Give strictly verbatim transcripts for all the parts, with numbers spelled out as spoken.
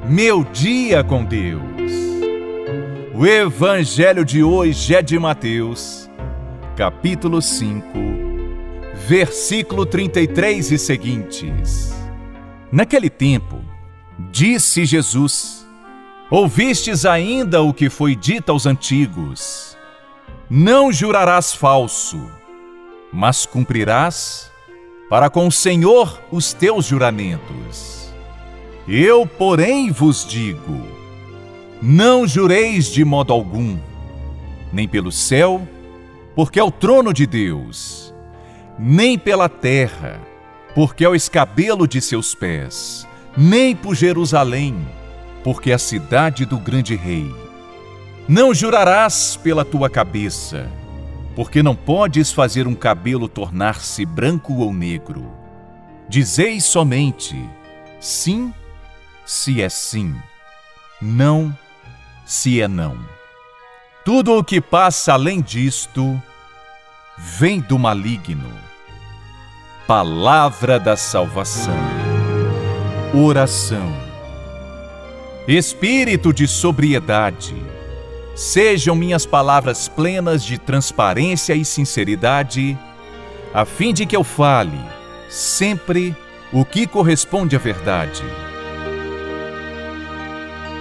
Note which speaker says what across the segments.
Speaker 1: Meu dia com Deus. O evangelho de hoje é de Mateus, capítulo cinco, versículo trinta e três e seguintes. Naquele tempo, disse Jesus: ouvistes ainda o que foi dito aos antigos: não jurarás falso, mas cumprirás para com o Senhor os teus juramentos. Eu, porém, vos digo: não jureis de modo algum, nem pelo céu, porque é o trono de Deus, nem pela terra, porque é o escabelo de seus pés, nem por Jerusalém, porque é a cidade do grande rei. Não jurarás pela tua cabeça, porque não podes fazer um cabelo tornar-se branco ou negro. Dizeis somente sim, se é sim, não, se é não. Tudo o que passa além disto vem do maligno. Palavra da salvação. Oração. Espírito de sobriedade, sejam minhas palavras plenas de transparência e sinceridade, a fim de que eu fale sempre o que corresponde à verdade.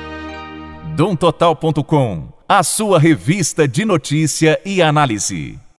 Speaker 1: dom total ponto com, a sua revista de notícia e análise.